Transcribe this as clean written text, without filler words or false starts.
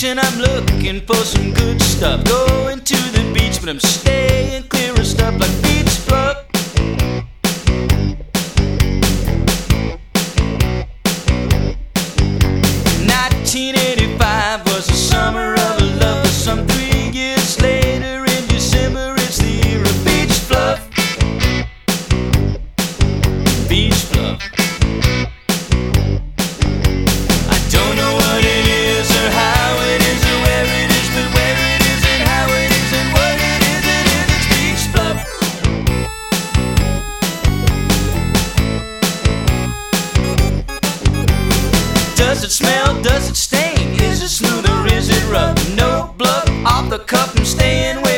and I'm looking for some good stuff. Going to the beach, but I'm staying clear of stuff like beach fluff. 1985 was the summer of love, but some 3 years later in December it's the year of beach fluff. Beach fluff. I don't know what it is or how it is or where it is, but where it is and how it is and what it is, it's beach fluff. Does it smell? Does it stain? Is it smooth or is it rough? No bluff, off the cuff, I'm staying